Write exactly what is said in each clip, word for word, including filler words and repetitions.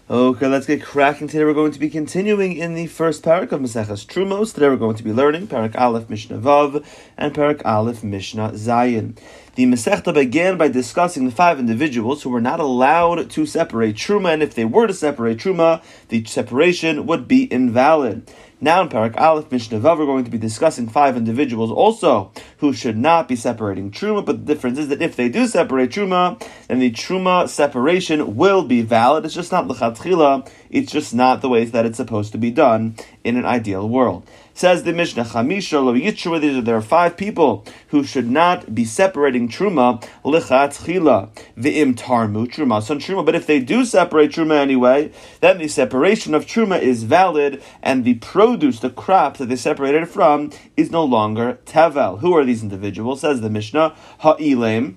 Okay, let's get cracking. Today we're going to be continuing in the first parak of Maseches Trumos. Today we're going to be learning Parak Aleph Mishnah Vav and Parak Aleph Mishnah Zayin. The Masechta began by discussing the five individuals who were not allowed to separate Truma, and if they were to separate Truma, the separation would be invalid. Now in Parak Aleph Mishnah Vav, we're going to be discussing five individuals also who should not be separating Truma, but the difference is that if they do separate Truma, then the Truma separation will be valid. It's just not l'chatchila, it's just not the way that it's supposed to be done in an ideal world. Says the Mishnah, Chamisha lo yitshua, there are five people who should not be separating Truma, l'chatchila, v'im tarmu Truma, son Truma, but if they do separate Truma anyway, then the separation of Truma is valid, and the produce, the crop that they separated it from, is no longer tevel. Who are these individuals? Says the Mishnah, ha'ilem,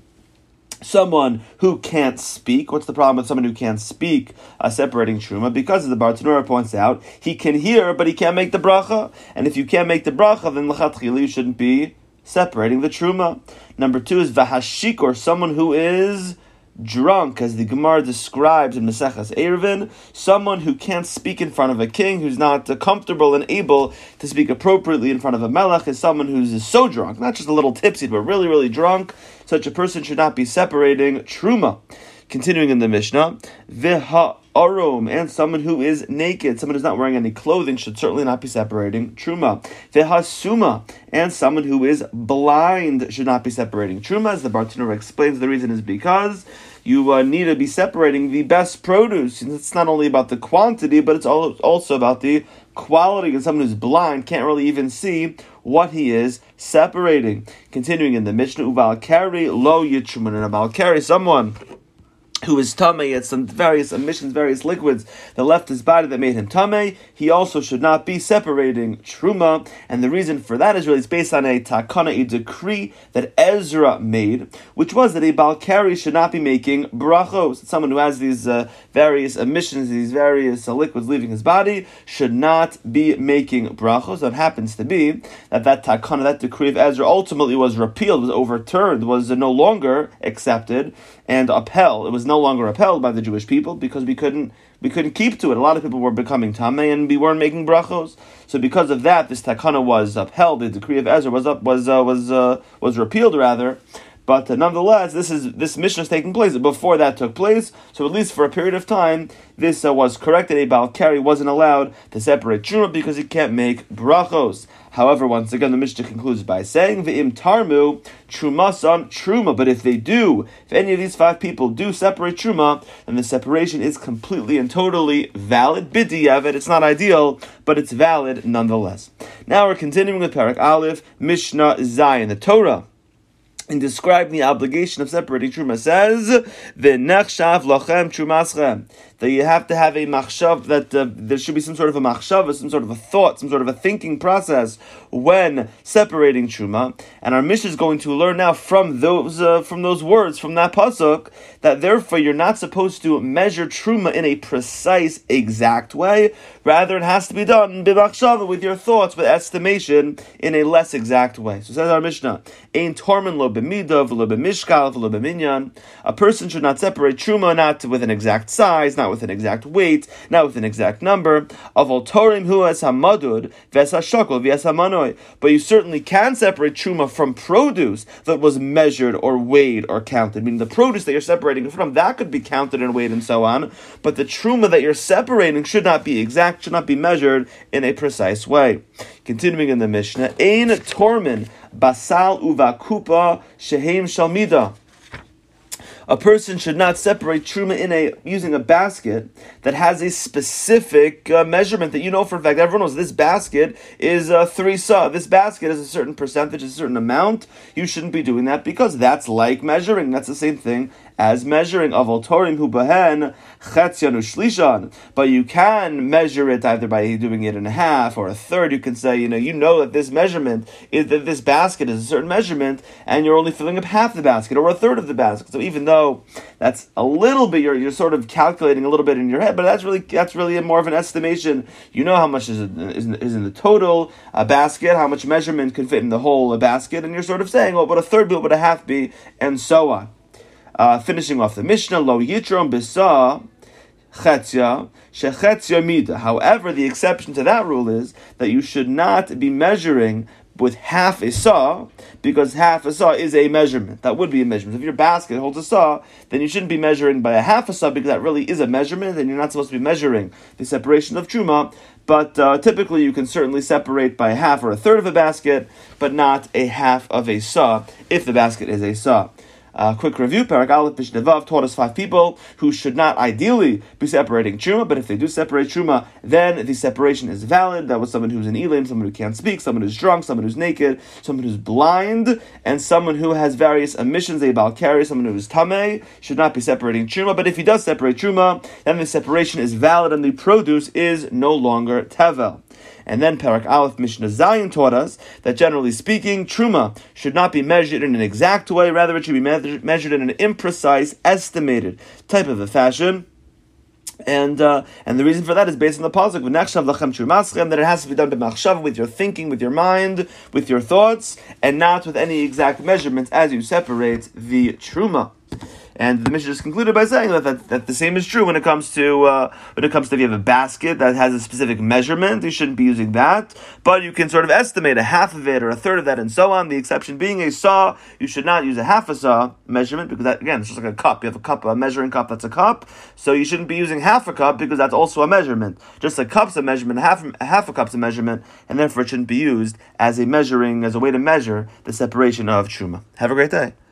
someone who can't speak. What's the problem with someone who can't speak uh, separating Truma? Because, as the Bartanura points out, he can hear, but he can't make the bracha. And if you can't make the bracha, then l'chatchila you shouldn't be separating the Truma. Number two is v'hashik, or someone who is drunk, as the Gemara describes in Maseches Eruvin, someone who can't speak in front of a king, who's not uh, comfortable and able to speak appropriately in front of a melech, is someone who's so drunk, not just a little tipsy, but really, really drunk. Such a person should not be separating Truma. Continuing in the Mishnah, V'ha Arum, and someone who is naked, someone who's not wearing any clothing, should certainly not be separating Truma. V'hasuma, and someone who is blind should not be separating Truma. As the Bartanura explains, the reason is because you uh, need to be separating the best produce. And it's not only about the quantity, but it's also about the quality. And someone who's blind can't really even see what he is separating. Continuing in the Mishnah, Uval Kari lo yitruman, and Uval Kari, someone who is tamei, had some various emissions, various liquids that left his body that made him tamei, he also should not be separating Truma. And the reason for that is really it's based on a takana, a decree that Ezra made, which was that a balkari should not be making brachos. Someone who has these uh, various emissions, these various uh, liquids leaving his body, should not be making brachos. That happens to be that that takana, that decree of Ezra, ultimately was repealed, was overturned, was uh, no longer accepted and upheld. It was no longer upheld by the Jewish people because we couldn't we couldn't keep to it. A lot of people were becoming tamei and we weren't making brachos. So because of that, this takana was upheld. The decree of Ezra was up was uh, was uh, was repealed rather. But uh, nonetheless, this is this Mishnah is taking place before that took place. So at least for a period of time, this uh, was corrected. A balkari wasn't allowed to separate Truma because he can't make brachos. However, once again, the Mishnah concludes by saying, V'im tarmu Trumasan Truma. But if they do, if any of these five people do separate Truma, then the separation is completely and totally valid. B'diavad, it's not ideal, but it's valid nonetheless. Now we're continuing with Parak Aleph, Mishnah Zayin. The Torah, in describing the obligation of separating Truma, says, V'nechshav lachem Trumaschem, that you have to have a machshav, that uh, there should be some sort of a machshav, some sort of a thought, some sort of a thinking process when separating Truma. And our Mishnah is going to learn now from those uh, from those words, from that pasuk, that therefore you're not supposed to measure Truma in a precise, exact way. Rather, it has to be done b'machshava, with your thoughts, with estimation, in a less exact way. So says our Mishnah, Ein tormin lo b'midah, v'lo b'mishkal, v'lo b'minyan. A person should not separate Truma, not with an exact size, not with an exact weight, not with an exact number. Avol torim hu es hamadud, v'es hashakol, v'es hamanoi. But you certainly can separate Truma from produce that was measured or weighed or counted. Meaning the produce that you're separating from, that could be counted and weighed and so on. But the Truma that you're separating should not be exact, should not be measured in a precise way. Continuing in the Mishnah, Ein tormin basal uvakupa shehem shalmida. A person should not separate Truma in a using a basket that has a specific uh, measurement that you know for a fact. Everyone knows this basket is uh, three sa. This basket is a certain percentage, a certain amount. You shouldn't be doing that because that's like measuring. That's the same thing as measuring. Avol torim hu behen chetzion u'shlishan. But you can measure it either by doing it in a half or a third. You can say, you know, you know that this measurement is that this basket is a certain measurement, and you're only filling up half the basket or a third of the basket. So even though that's a little bit, you're you're sort of calculating a little bit in your head, but that's really that's really a more of an estimation. You know how much is in, is in, is in the total uh, basket, how much measurement can fit in the whole uh, basket, and you're sort of saying, well, what a third be, what would a half be, and so on. Uh, finishing off the Mishnah, Lo Yitrom Bisa chetzia, shechetzia mida. However, the exception to that rule is that you should not be measuring with half a saw, because half a saw is a measurement. That would be a measurement. If your basket holds a saw, then you shouldn't be measuring by a half a saw, because that really is a measurement, and you're not supposed to be measuring the separation of truma. But uh, typically you can certainly separate by a half or a third of a basket, but not a half of a saw, if the basket is a saw. Uh, quick review, Parak Aleph Mishnah Vav taught us five people who should not ideally be separating Truma, but if they do separate Truma, then the separation is valid. That was someone who's an Elim, someone who can't speak, someone who's drunk, someone who's naked, someone who's blind, and someone who has various emissions, a Balkari, someone who is Tameh, should not be separating Truma, but if he does separate Truma, then the separation is valid and the produce is no longer Tevel. And then Parak Aleph Mishnah Zayin taught us that generally speaking, Truma should not be measured in an exact way, rather it should be me- measured in an imprecise, estimated type of a fashion. And uh, and the reason for that is based on the pasuk v'nechshav lachem trumaschem, that it has to be done b'machshava, with your thinking, with your mind, with your thoughts, and not with any exact measurements as you separate the truma. And the Mishnah just concluded by saying that, that, that the same is true when it comes to uh, when it comes to if you have a basket that has a specific measurement, you shouldn't be using that. But you can sort of estimate a half of it or a third of that and so on. The exception being a saw, you should not use a half a saw measurement, because that, again, it's just like a cup. You have a cup, a measuring cup that's a cup. So you shouldn't be using half a cup, because that's also a measurement. Just a cup's a measurement, half, half a cup's a measurement, and therefore it shouldn't be used as a measuring, as a way to measure the separation of truma. Have a great day.